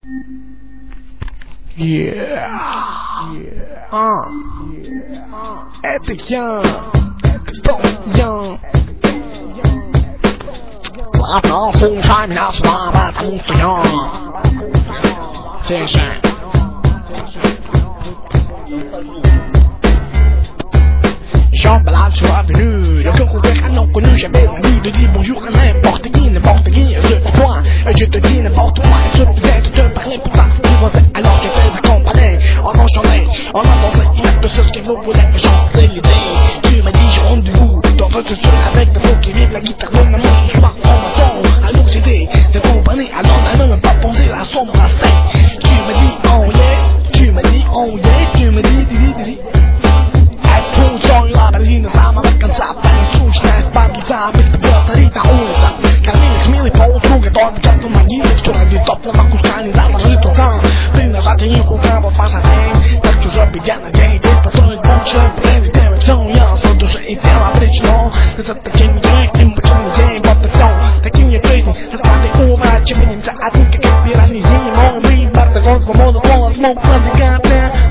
Epic Young, Don't Young. Laat me al vol zijn met als waar het moet gaan. C'est ça. J'en balade sur l'avenue, le cœur ouvert à non connu, j'avais envie de dire bonjour à n'importe qui, je te vois, je te dis n'importe quoi, je faisais te parler pour ta divorcer, alors que fais la compagnie, on enchaînait, on a dansé, il y a deux choses qui vous voulaient chanter l'idée, tu m'as dit j'ai rendez-vous, dans votre seul avec des mots qui vivent la guitare, mon amour ce soir, on m'attend, alors c'était, c'est compagnie, alors on n'a même pas pensé à s'embrasser, tu m'as dit oh yeah, tu m'as dit oh yeah, tu m'as dit di. La benzina sama vacanza per il successo sparsa questa portarita unica cammini smili po' truga torna certo maghini storia di top ma cuscani dalla ritocca prima usate io con capo passa te per chiuso bidiana gay del patrone buccia prendi te sono io sotto se inizia la precino questa perché mi dai in boccione gay protezione da chi mi credi la parte uva ci mi inizia a tutti che pirani di non mi parte con il modo con la smoke praticamente.